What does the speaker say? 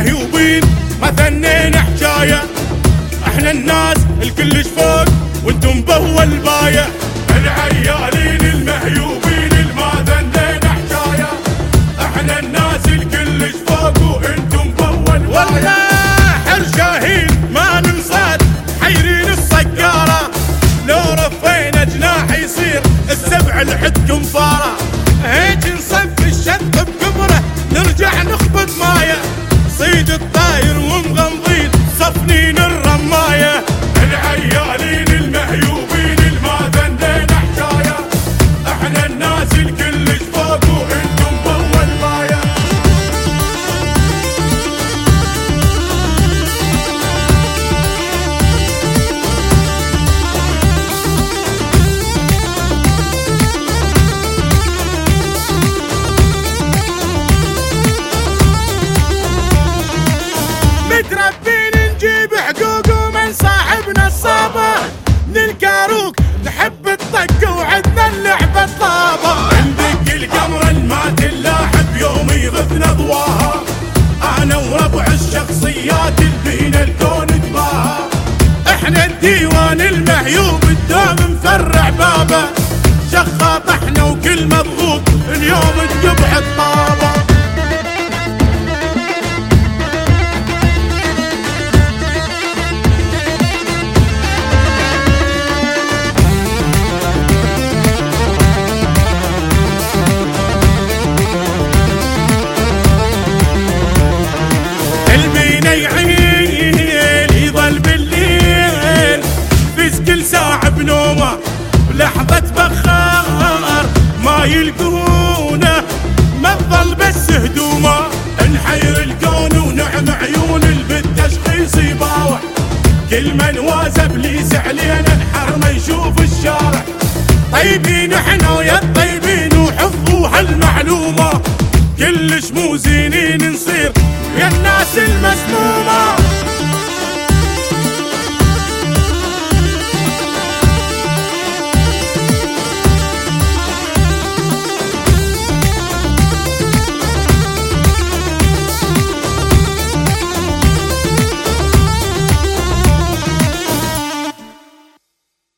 المهيوبين ما ثنينا حجايه، احنا الناس الكلش فوق وانتم بول بايه. العيالين المهيوبين الما ثنينا حجايه، احنا الناس الكلش فوق وانتم بول بايه. والله حرشاهين ما ننصاد حيرين الصقاره، لو رفينا جناح يصير السبع لحدكم فاره. هيك نصف الشط بكبره نرجع نخبط مايه، صيد الطاير ومغمضين صفنين الرمايه. العيالين المهيوبين الما ثنينا حجايه، احنا الناس الكلش فوق وانتم بول بايه. متربين نجيب حقوق ومن صاحبنا الصابة، من الكاروك نحب الطق وعدنا اللعبة طابة. عندك القمر الما تلاحب يوم يغثنا ضواها، انا وربع الشخصيات البين الكون تباها. احنا الديوان المهيوب الدوم مفرع بابه، شخاط احنا وكل مضغوط اليوم تقبح الطابة. يعيل يضل بالليل فيز كل ساعة بنومه، لحظة بخار ما يلقونه ما تظل بس هدومه. نحير الكون ونعم عيون بالتشخيص يباوع، كل من واز ابليس علينا الحرمه يشوف الشارع. طيبين احنا ويا الطيبين وحفظوا هالمعلومه، كلش مو زينين نصير يا الناس المسمومه.